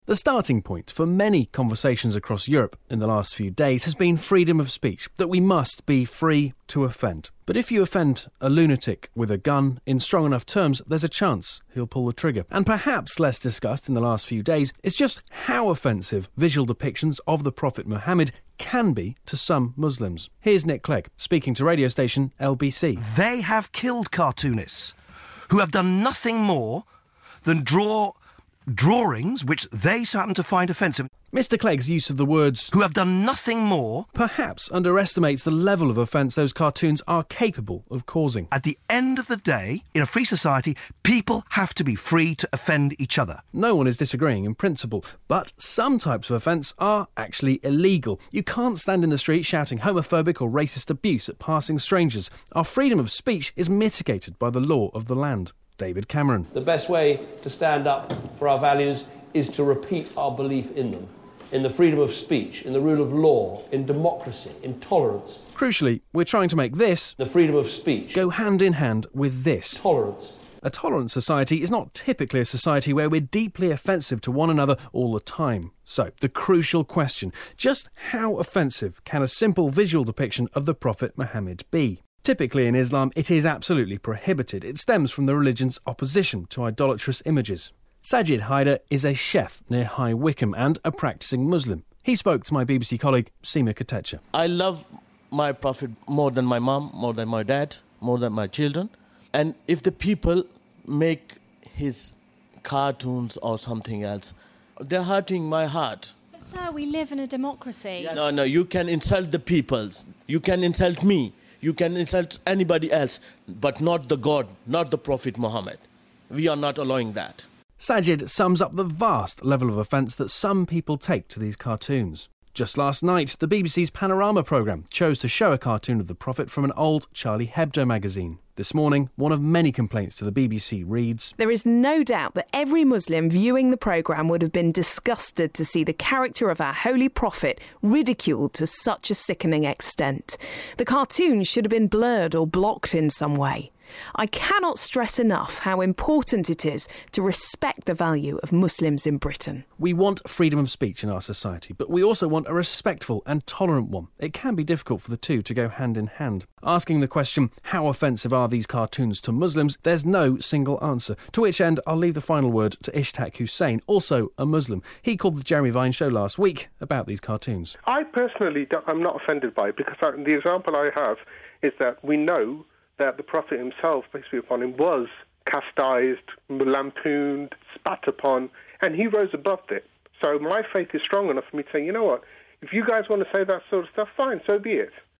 The starting point for many conversations across Europe in the last few days has been freedom of speech, that we must be free to offend. But if you offend a lunatic with a gun in strong enough terms, there's a chance he'll pull the trigger. And perhaps less discussed in the last few days is just how offensive visual depictions of the Prophet Muhammad can be to some Muslims. Here's Nick Clegg speaking to radio station LBC. They have killed cartoonists who have done nothing more than draw drawings which they so happen to find offensive. Mr. Clegg's use of the words who have done nothing more perhaps underestimates the level of offence those cartoons are capable of causing. At the end of the day, in a free society, people have to be free to offend each other. No one is disagreeing in principle, but some types of offence are actually illegal. You can't stand in the street shouting homophobic or racist abuse at passing strangers. Our freedom of speech is mitigated by the law of the land. David Cameron. The best way to stand up for our values is to repeat our belief in them, in the freedom of speech, in the rule of law, in democracy, in tolerance. Crucially, we're trying to make this, the freedom of speech, go hand in hand with this, tolerance. A tolerant society is not typically a society where we're deeply offensive to one another all the time. So, the crucial question, just how offensive can a simple visual depiction of the Prophet Muhammad be? Typically in Islam, it is absolutely prohibited. It stems from the religion's opposition to idolatrous images. Sajid Haider is a chef near High Wycombe and a practising Muslim. He spoke to my BBC colleague, Seema Katecha. I love my Prophet more than my mum, more than my dad, more than my children. And if the people make his cartoons or something else, they're hurting my heart. But sir, we live in a democracy. No, you can insult the peoples. You can insult me. You can insult anybody else, but not the God, not the Prophet Muhammad. We are not allowing that. Sajid sums up the vast level of offence that some people take to these cartoons. Just last night, the BBC's Panorama programme chose to show a cartoon of the Prophet from an old Charlie Hebdo magazine. This morning, one of many complaints to the BBC reads, "There is no doubt that every Muslim viewing the programme would have been disgusted to see the character of our holy prophet ridiculed to such a sickening extent. The cartoon should have been blurred or blocked in some way. I cannot stress enough how important it is to respect the value of Muslims in Britain." We want freedom of speech in our society, but we also want a respectful and tolerant one. It can be difficult for the two to go hand in hand. Asking the question, how offensive are these cartoons to Muslims, there's no single answer. To which end, I'll leave the final word to Ishtaq Hussain, also a Muslim. He called the Jeremy Vine show last week about these cartoons. I personally I'm not offended by it because the example I have is that we know that the Prophet himself, peace be upon him, was chastised, lampooned, spat upon, and he rose above it. So my faith is strong enough for me to say, you know what, if you guys want to say that sort of stuff, fine, so be it.